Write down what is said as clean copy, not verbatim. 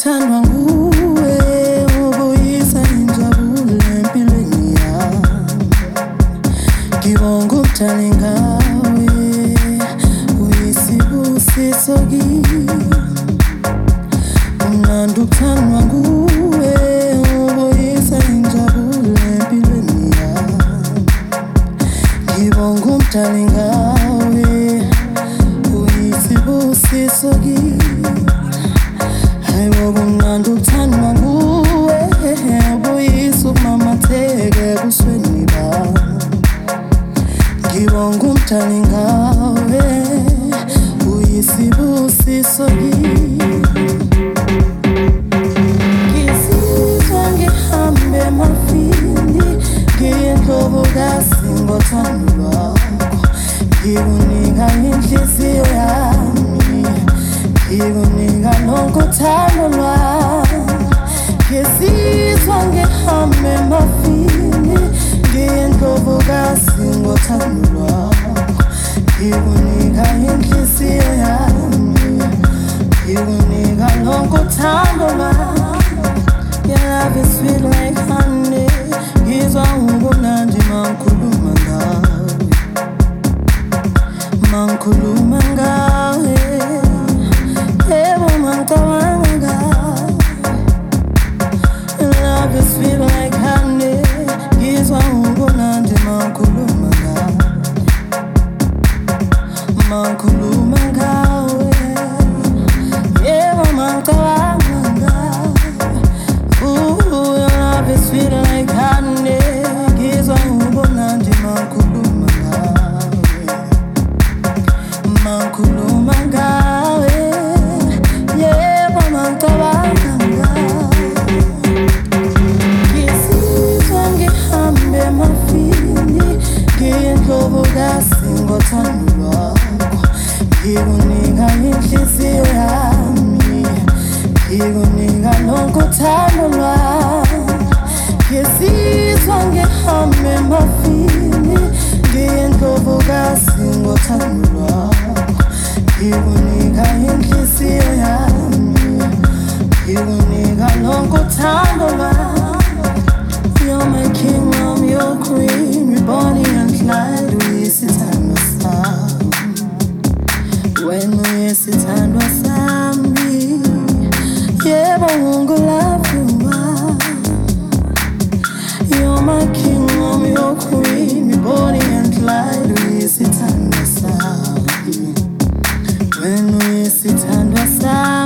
uthandwa nguwe ubuyisa injabulo empilweni yami ngibonga umdali ngawe uyisibusiso kimi umnandi uthandwa nguwe ubuyisa injabulo empilweni yami ngibonga umdali ngawe uyisibusiso kimi Kumnandi uthandwa nguwe ubuyisa umamatheke ebusweni bami ngibonga umdali ngawe uyisibusiso kimi ngizizwa ngihambe emafini ngiye endlovukazi ngothando lwakho ngikunika inhliziyo yami ngikunika lonke uthando lwami ngizizwa ngihamba emafini ngiye endlovukazi ngothando lwakho ngikunika inhliziyo yami ngikunika lonke uthando lwami Your love is sweet like honey ngizwa ubunandi mangikhuluma ngawe mangikhuluma ngawe Love is sweet like honey ngizwa ubunandi mangikhuluma ngawe mangikhuluma ngawe yebo mangicabanga ngawe Your love is sweet like honey ngizwa ubunandi mangikhuluma ngawe mangikhuluma ngawe yebo mangicabanga ngawe ngizizwa ngihambe emafini ngiye endlovukazi ngothando lwakho ngikunika inhliziyo yami ngikunika lonke uthando lwami ngizizwa ngihambe emafini ngiye endlovukazi ngothando lwakho ngikunika inhliziyo yami ngikunika lonke uthando lwami You're my king, I'm your queen Bonnie and Clyde uyisithandwa sami wena uyisithandwa sami yebo ungulavu wami You're my king, I'm your queen Bonnie and Clyde uyisithandwa sami wena uyisithandwa sami